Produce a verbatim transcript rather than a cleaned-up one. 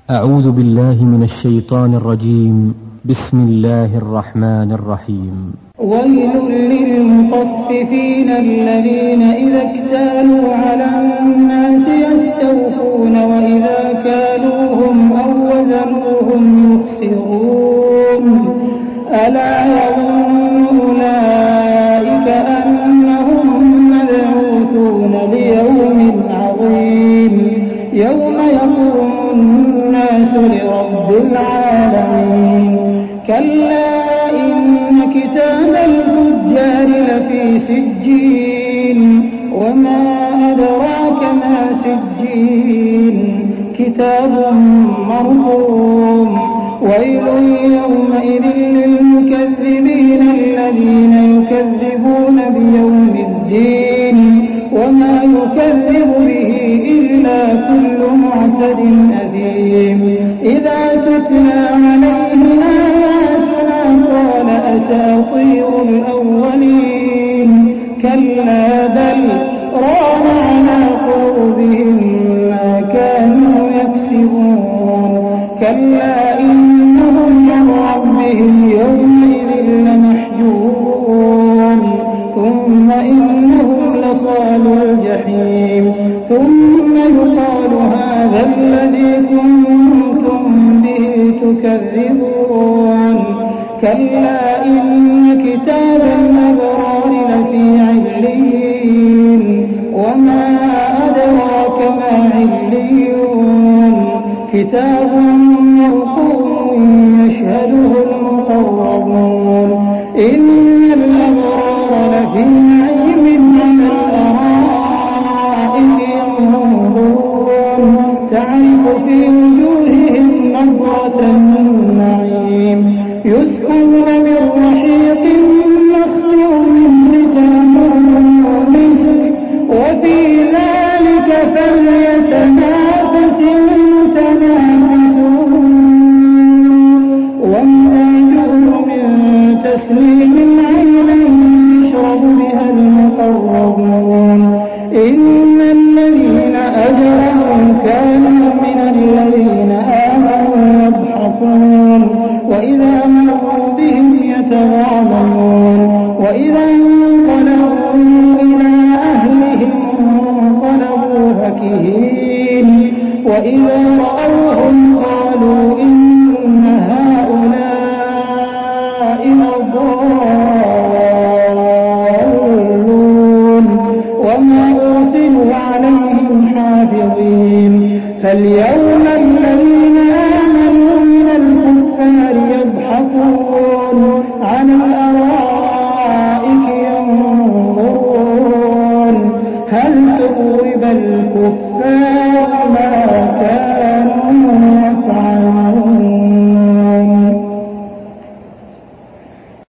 أعوذ بالله من الشيطان الرجيم. بسم الله الرحمن الرحيم. ويل للمطففين الذين إذا اكتالوا على الناس يستوفون وإذا كالوهم أو وزنوهم يخسرون. ألا يظن أولئك أنهم مبعوثون ليوم عظيم يوم يقوم الناس لرب العالمين. كلا إن كتاب الفجار لفي سجين وما أدراك ما سجين كتاب مرقوم. ويل يومئذ للمكذبين الذين يكذبون بيوم الدين وما يكذب به إلا كل معتد أثيم. إذا تتلى عليه آياتنا قال أساطير الأولين. كلا بل ران على قلوبهم ما كانوا يكسبون. كلا إنهم عن ربهم يومئذ لمحجوبون. ثم إنهم لصالو الجحيم. ثم يقال هذا الذي كنتم به تكذبون. كلا إن كتاب الأبرار لفي عليين وما أدراك ما عليون. كتاب مرقوم يشهده المقربون. إن الأبرار لفي نعيم على الأرائك ينظرون تعرف في وجوههم نضرة النعيم. يسقون من رحيق مختوم ختامه مسك وفي ذلك فليتنافس المتنافسون. ومزاجه من تسنيم عينا يشرب بها المقربون. إن الذين أجرموا كانوا من الذين آمنوا يضحكون وإذا مروا بهم يتغامزون. وإذا انقلبوا إلى أهلهم انقلبوا فكهين. وإذا رأوهم قالوا إن هؤلاء لضالون وما أرسلوا عليهم حافظين. فاليوم الذين آمنوا من الكفار يضحكون على الأرائك ينظرون هل ثوب الكفار